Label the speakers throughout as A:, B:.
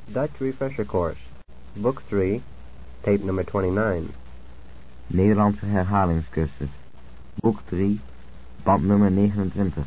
A: Dutch Refresher Course, Book 3, Tape number 29.
B: Nederlandse herhalingscursus. Boek 3, band nummer 29.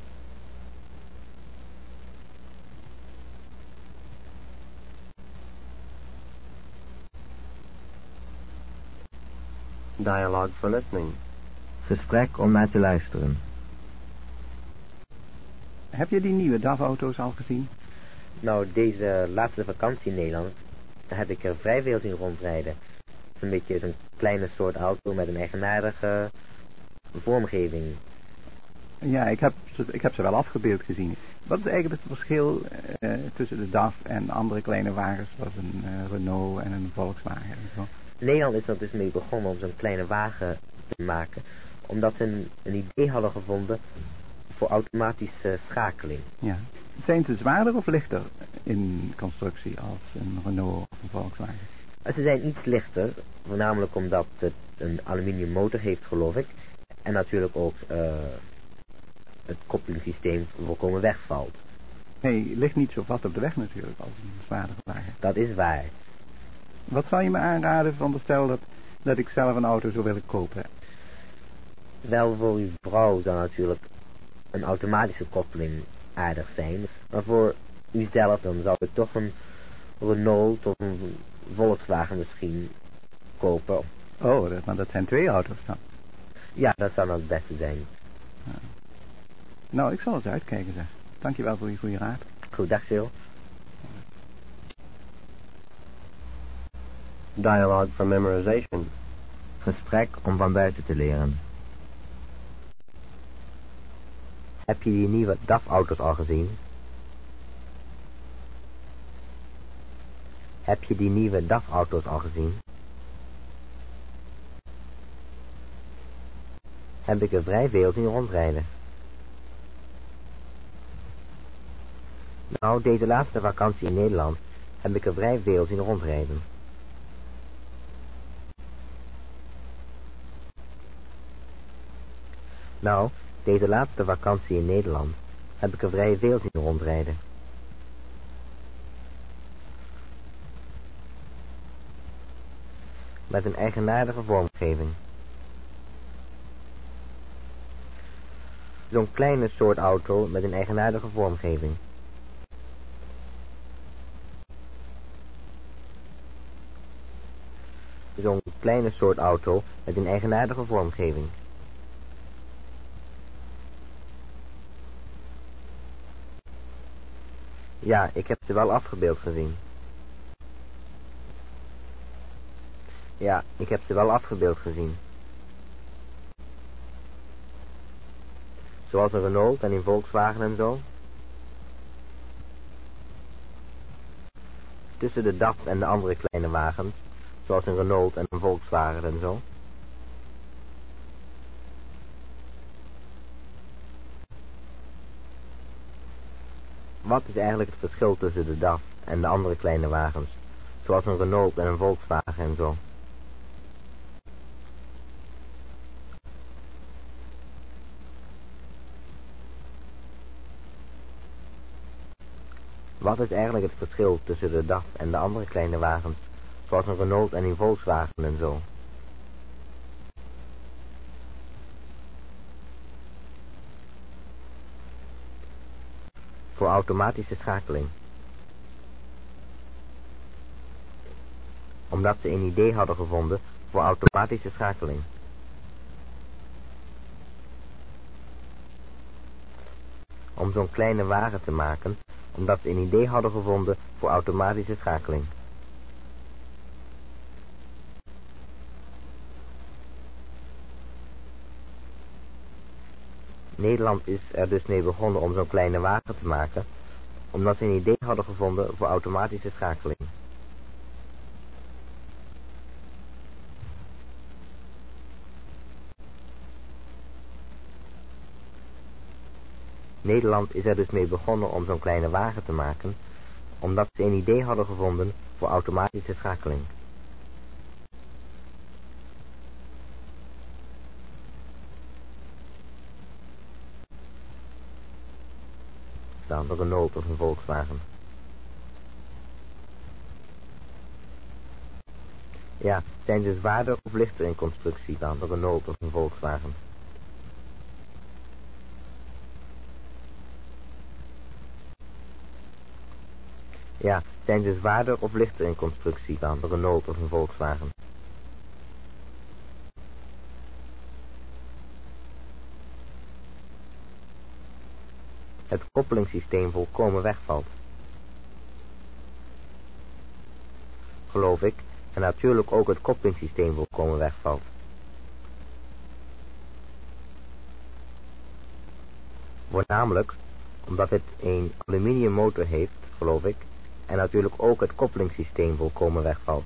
A: Dialogue for listening.
B: Gesprek om naar te luisteren.
C: Heb je die nieuwe DAF-auto's al gezien?
B: Nou, deze laatste vakantie in Nederland, daar heb ik er vrij veel zien rondrijden. Het is een beetje zo'n kleine soort auto met een eigenaardige vormgeving.
C: Ja, ik heb ze wel afgebeeld gezien. Wat is eigenlijk het verschil tussen de DAF en andere kleine wagens, zoals een Renault en een Volkswagen en zo?
B: Nederland is er dus mee begonnen om zo'n kleine wagen te maken, omdat ze een idee hadden gevonden voor automatische schakeling.
C: Ja. Zijn ze zwaarder of lichter in constructie als een Renault of een Volkswagen?
B: Ze zijn iets lichter, voornamelijk omdat het een aluminium motor heeft, geloof ik. En natuurlijk ook het koppelingssysteem volkomen wegvalt.
C: Hij ligt niet zo vast op de weg natuurlijk als een zwaardere wagen.
B: Dat is waar.
C: Wat zou je me aanraden van de stel dat ik zelf een auto zou willen kopen?
B: Wel, voor uw vrouw zou natuurlijk een automatische koppeling aardig zijn. Maar voor uzelf dan zou ik toch een Renault of een Volkswagen misschien kopen.
C: Oh, maar dat zijn twee auto's dan.
B: Ja, dat zou nou het beste zijn.
C: Ja. Nou, ik zal eens uitkijken, zeg. Dankjewel voor je goede raad.
B: Goed, dag Sil.
A: Dialogue for memorization.
B: Gesprek om van buiten te leren. Heb je die nieuwe DAF-auto's al gezien? Heb je die nieuwe DAF-auto's al gezien? Heb ik er vrij veel zien rondrijden. Nou, deze laatste vakantie in Nederland heb ik er vrij veel zien rondrijden. Nou, deze laatste vakantie in Nederland heb ik er vrij veel zien rondrijden. Met een eigenaardige vormgeving. Zo'n kleine soort auto met een eigenaardige vormgeving. Zo'n kleine soort auto met een eigenaardige vormgeving. Ja, ik heb ze wel afgebeeld gezien. Ja, ik heb ze wel afgebeeld gezien. Zoals een Renault en een Volkswagen en zo. Tussen de DAF en de andere kleine wagens, zoals een Renault en een Volkswagen en zo. Wat is eigenlijk het verschil tussen de DAF en de andere kleine wagens, zoals een Renault en een Volkswagen en zo? Wat is eigenlijk het verschil tussen de DAF en de andere kleine wagens, zoals een Renault en een Volkswagen en zo? Voor automatische schakeling. Omdat ze een idee hadden gevonden voor automatische schakeling. Om zo'n kleine wagen te maken, omdat ze een idee hadden gevonden voor automatische schakeling. Nederland is er dus mee begonnen om zo'n kleine wagen te maken, omdat ze een idee hadden gevonden voor automatische schakeling. Nederland is er dus mee begonnen om zo'n kleine wagen te maken, omdat ze een idee hadden gevonden voor automatische schakeling. Dan een Renault of een Volkswagen.
A: Ja, zijn ze zwaarder of lichter in constructie dan een Renault of een Volkswagen? Ja, zijn ze zwaarder of lichter in constructie dan een Renault of een Volkswagen? Het koppelingssysteem volkomen wegvalt. Geloof ik, en natuurlijk ook het koppelingssysteem volkomen wegvalt. Voornamelijk omdat het een aluminium motor heeft, geloof ik, en natuurlijk ook het koppelingssysteem volkomen wegvalt.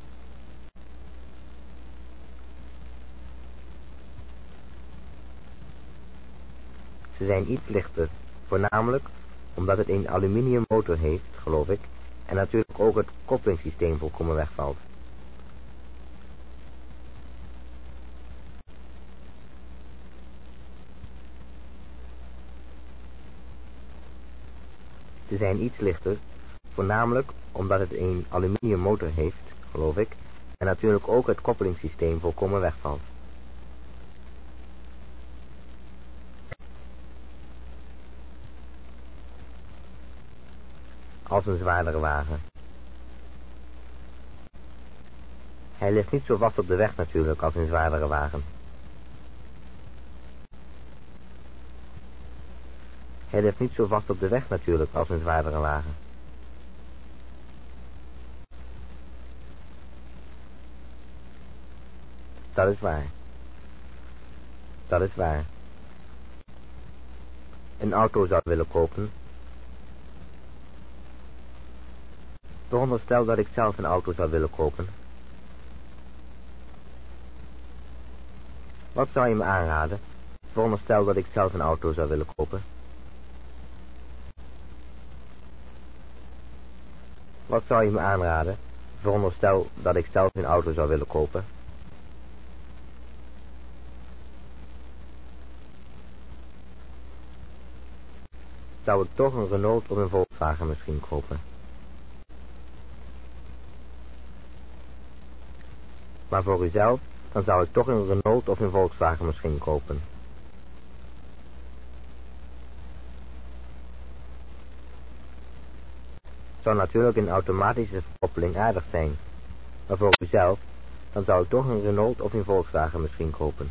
A: Ze zijn iets lichter, voornamelijk omdat het een aluminium motor heeft, geloof ik, en natuurlijk ook het koppelingssysteem volkomen wegvalt. Ze zijn iets lichter, voornamelijk omdat het een aluminium motor heeft, geloof ik, en natuurlijk ook het koppelingssysteem volkomen wegvalt. Als een zwaardere wagen. Hij ligt niet zo vast op de weg natuurlijk als een zwaardere wagen. Hij ligt niet zo vast op de weg natuurlijk als een zwaardere wagen. Dat is waar. Dat is waar. Een auto zou willen kopen. Veronderstel dat ik zelf een auto zou willen kopen. Wat zou je me aanraden? Veronderstel dat ik zelf een auto zou willen kopen. Wat zou je me aanraden? Veronderstel dat ik zelf een auto zou willen kopen. Zou ik toch een Renault of een Volkswagen misschien kopen? Maar voor uzelf, dan zou ik toch een Renault of een Volkswagen misschien kopen. Zou natuurlijk een automatische verkoppeling aardig zijn. Maar voor uzelf, dan zou ik toch een Renault of een Volkswagen misschien kopen.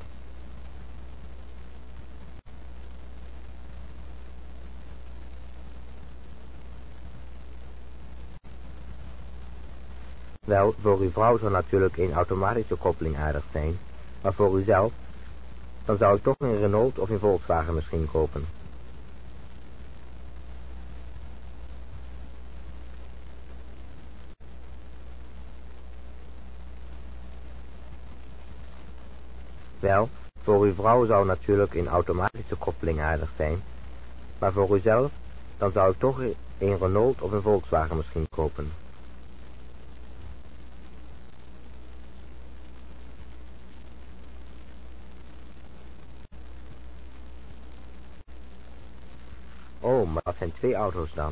A: Wel, voor uw vrouw zou natuurlijk een automatische koppeling aardig zijn, maar voor uzelf, dan zou ik toch een Renault of een Volkswagen misschien kopen. Wel, voor uw vrouw zou natuurlijk een automatische koppeling aardig zijn, maar voor uzelf, dan zou ik toch een Renault of een Volkswagen misschien kopen. Oh, maar dat zijn twee auto's dan.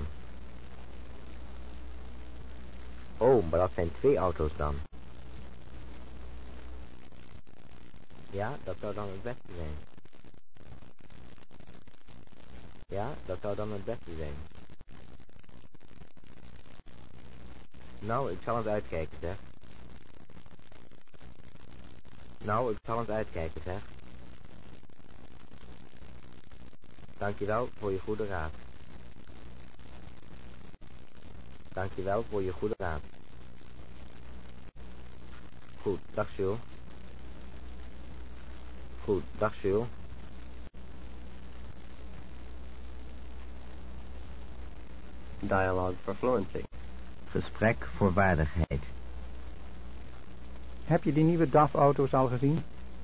A: Oh, maar dat zijn twee auto's dan. Ja, dat zou dan het beste zijn. Ja, dat zou dan het beste zijn. Nou, ik zal eens uitkijken, zeg. Nou, ik zal eens uitkijken, zeg. Dankjewel voor je goede raad. Dankjewel voor je goede raad. Goed, dag Jules. Goed, dag Jules.
D: Dialogue for fluency.
A: Gesprek voor waardigheid.
C: Heb je die nieuwe DAF-auto's al gezien?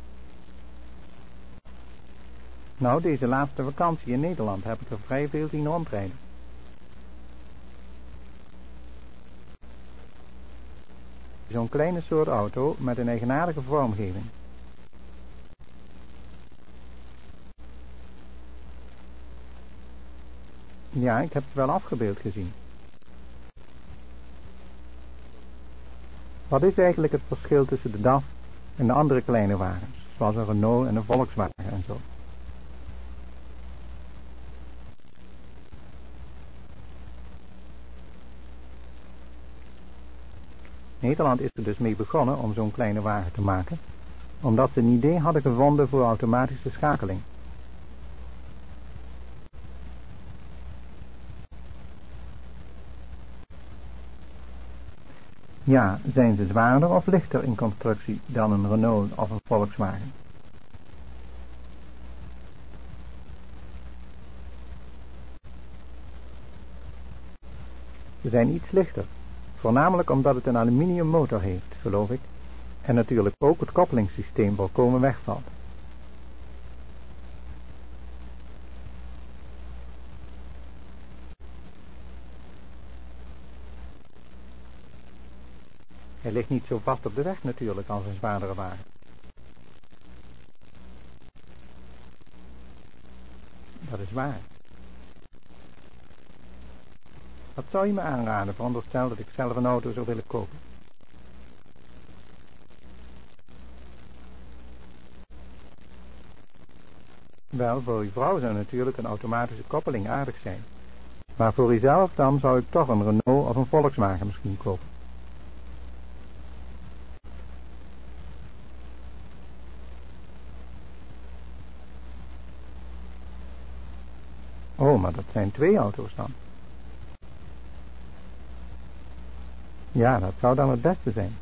C: Nou, deze laatste vakantie in Nederland heb ik er vrij veel zien rondrijden. Zo'n kleine soort auto met een eigenaardige vormgeving. Ja, ik heb het wel afgebeeld gezien. Wat is eigenlijk het verschil tussen de DAF en de andere kleine wagens, zoals een Renault en een Volkswagen en zo? Nederland is er dus mee begonnen om zo'n kleine wagen te maken, omdat ze een idee hadden gevonden voor automatische schakeling. Ja, zijn ze zwaarder of lichter in constructie dan een Renault of een Volkswagen? Ze zijn iets lichter, voornamelijk omdat het een aluminium motor heeft, geloof ik, en natuurlijk ook het koppelingssysteem volkomen wegvalt. Hij ligt niet zo vast op de weg natuurlijk als een zwaardere wagen. Dat is waar. Wat zou je me aanraden, veronderstel dat ik zelf een auto zou willen kopen? Wel, voor uw vrouw zou natuurlijk een automatische koppeling aardig zijn. Maar voor uzelf dan zou ik toch een Renault of een Volkswagen misschien kopen. Oh, maar dat zijn 2 auto's dan. Ja, dat zou dan het beste zijn.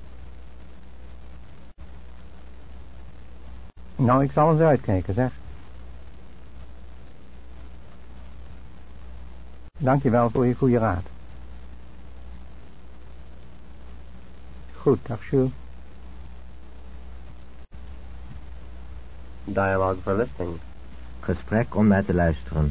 C: Nou, ik zal eens uitkijken, zeg. Dankjewel voor je goede raad. Goed, dag Jules.
A: Dialogue for listening. Gesprek om naar te luisteren.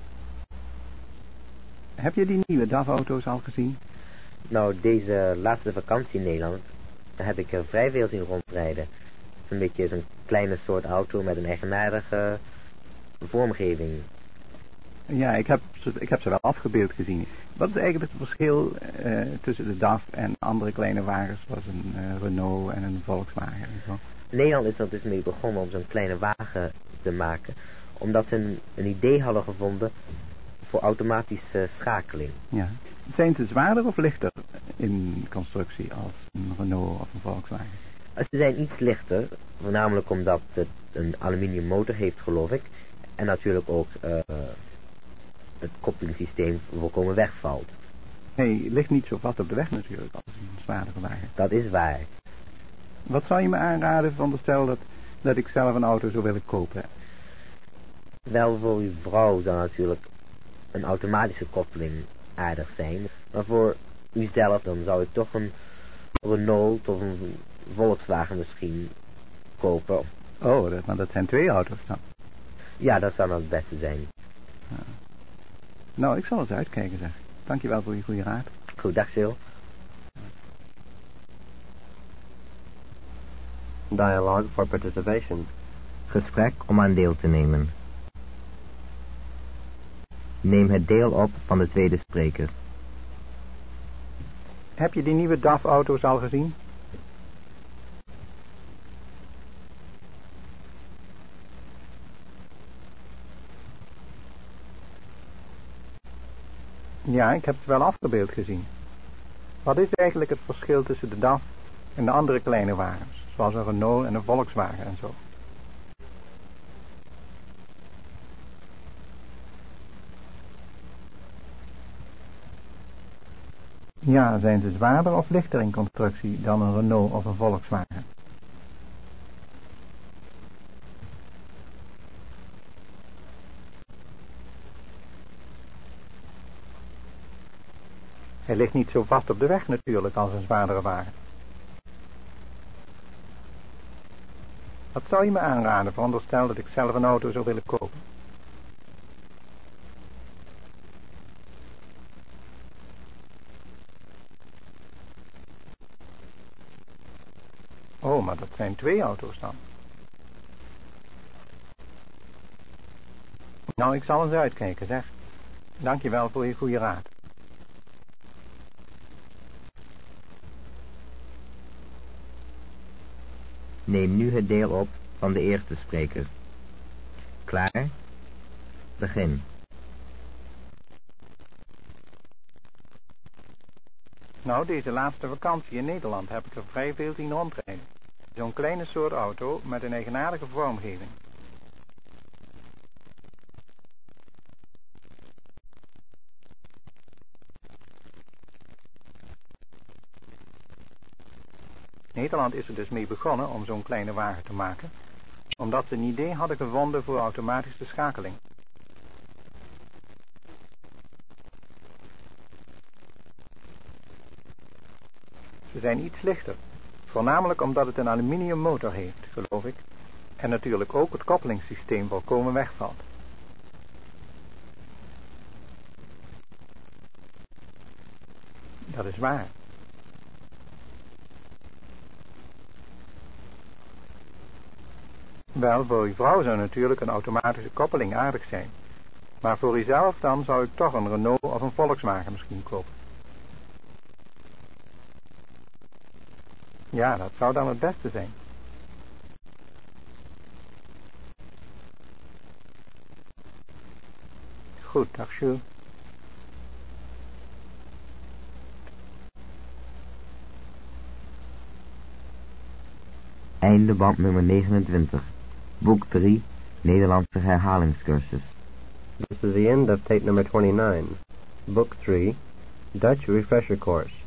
C: Heb je die nieuwe DAF-auto's al gezien?
B: Nou, deze laatste vakantie in Nederland heb ik er vrij veel zien rondrijden. Het is een beetje zo'n kleine soort auto met een eigenaardige vormgeving.
C: Ja, ik heb ze wel afgebeeld gezien. Wat is eigenlijk het verschil tussen de DAF en andere kleine wagens, zoals een Renault en een Volkswagen en zo?
B: Nederland is er dus mee begonnen om zo'n kleine wagen te maken, omdat ze een idee hadden gevonden voor automatische schakeling.
C: Ja. Zijn ze zwaarder of lichter in constructie als een Renault of een Volkswagen?
B: Ze zijn iets lichter, voornamelijk omdat het een aluminium motor heeft, geloof ik. En natuurlijk ook het koppelingssysteem volkomen wegvalt.
C: Hij ligt niet zo vast op de weg natuurlijk als een zwaardere wagen.
B: Dat is waar.
C: Wat zou je me aanraden, veronderstel dat ik zelf een auto zou willen kopen?
B: Wel, voor uw vrouw zou natuurlijk een automatische koppeling aardig zijn. Maar voor uzelf dan zou ik toch een Renault of een Volkswagen misschien kopen.
C: Oh, maar dat zijn 2 auto's dan.
B: Ja, dat zou dan het beste zijn.
C: Ja. Nou, ik zal eens uitkijken, zeg. Dankjewel voor je goede raad.
B: Goed, dag Sil.
A: Dialogue for participation. Gesprek om aan deel te nemen. Neem het deel op van de tweede spreker.
C: Heb je die nieuwe DAF-auto's al gezien? Ja, ik heb ze wel afgebeeld gezien. Wat is eigenlijk het verschil tussen de DAF en de andere kleine wagens, zoals een Renault en een Volkswagen en zo? Ja, zijn ze zwaarder of lichter in constructie dan een Renault of een Volkswagen? Hij ligt niet zo vast op de weg natuurlijk als een zwaardere wagen. Wat zou je me aanraden, veronderstel dat ik zelf een auto zou willen kopen? Oh, maar dat zijn 2 auto's dan. Nou, ik zal eens uitkijken, zeg. Dankjewel voor je goede raad.
A: Neem nu het deel op van de eerste spreker. Klaar? Begin.
C: Nou, deze laatste vakantie in Nederland heb ik er vrij veel zien rondrijden. Zo'n kleine soort auto met een eigenaardige vormgeving. Nederland is er dus mee begonnen om zo'n kleine wagen te maken, omdat ze een idee hadden gevonden voor automatische schakeling. Ze zijn iets lichter, voornamelijk omdat het een aluminium motor heeft, geloof ik, en natuurlijk ook het koppelingssysteem volkomen wegvalt. Dat is waar. Wel, voor uw vrouw zou natuurlijk een automatische koppeling aardig zijn. Maar voor uzelf dan zou ik toch een Renault of een Volkswagen misschien kopen. Ja, dat zou dan het beste zijn. Goed, dag Jules.
A: Einde band nummer 29. Boek 3, Nederlandse herhalingscursus.
B: This is the end of tape number 29. Book 3, Dutch Refresher Course.